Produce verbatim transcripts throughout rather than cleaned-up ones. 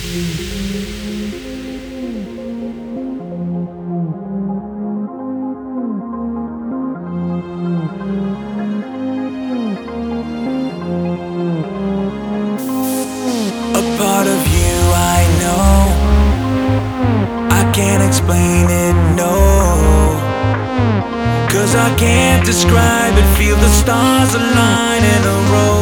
A part of you I know, I can't explain it, no. Cause I can't describe it, feel the stars align in a row.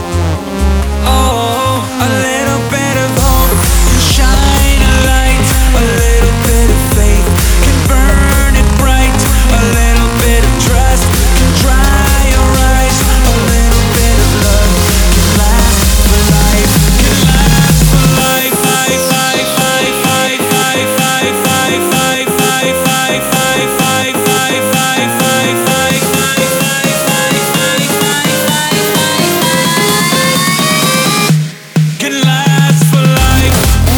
Oh, a little bit of hope can shine a light, a little bit of faith can burn it bright, a little bit of trust can dry your eyes, a little bit of love can last for life, can last for life. Five, five, five, five, five, five, five, five, five, five, five, five, five, five, five, five, can last for life.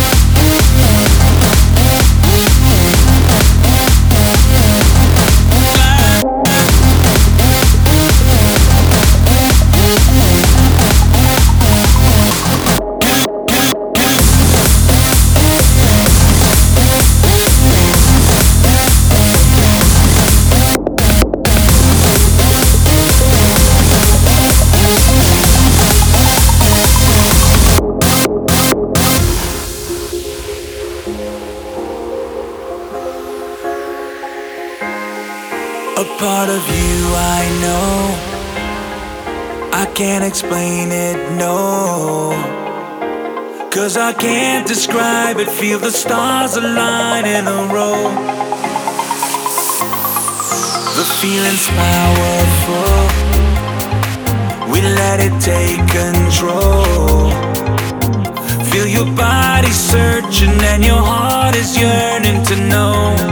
A part of you I know, I can't explain it, no. Cause I can't describe it, feel the stars align in a row. The feeling's powerful, we let it take control. Feel your body searching and your heart is yearning to know.